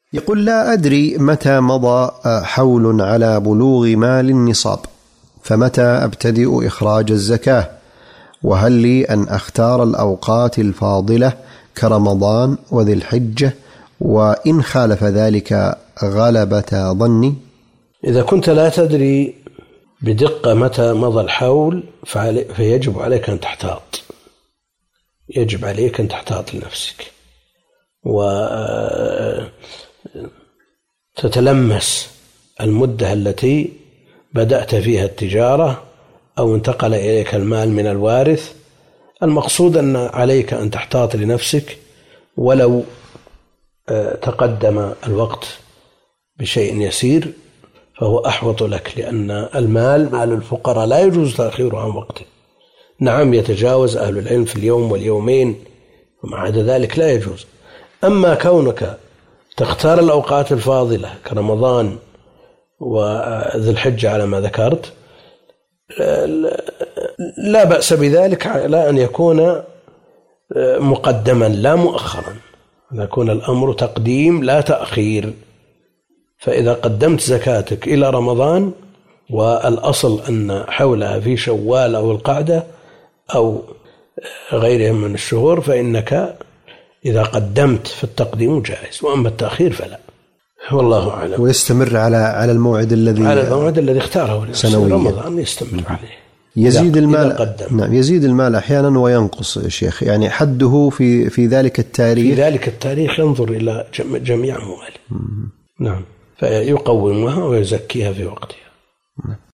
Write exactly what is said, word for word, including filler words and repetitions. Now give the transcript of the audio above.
يقول: لا أدري متى مضى حول على بلوغ مال النصاب، فمتى أبتدئ إخراج الزكاة؟ وهل لي أن أختار الأوقات الفاضلة كرمضان وذي الحجة؟ وإن خالف ذلك غلبة ظني. إذا كنت لا تدري بدقة متى مضى الحول فيجب عليك أن تحتاط، يجب عليك أن تحتاط لنفسك وتتلمس المدة التي بدأت فيها التجارة أو انتقل إليك المال من الوارث. المقصود أن عليك أن تحتاط لنفسك ولو تقدم الوقت بشيء يسير فهو أحوط لك، لأن المال مال الفقراء لا يجوز تأخيره عن وقته. نعم يتجاوز أهل العلم في اليوم واليومين ومع عدا ذلك لا يجوز. أما كونك تختار الأوقات الفاضلة كرمضان وذي الحجة على ما ذكرت لا بأس بذلك، لا أن يكون مقدما لا مؤخرا، أن يكون الأمر تقديم لا تأخير. فإذا قدمت زكاتك إلى رمضان والأصل أن حولها في شوال أو القعدة أو غيرهم من الشهور فإنك إذا قدمت في التقديم جائز، وأما التأخير فلا، والله أعلم. ويستمر على على الموعد الذي على الموعد الذي اختاره سنويا رمضان يستمر عليه. يزيد المال نعم يزيد المال أحيانا وينقص يا شيخ، يعني حده في في ذلك التاريخ في ذلك التاريخ ينظر إلى جميع أمواله. نعم فيقومها ويزكيها في وقتها.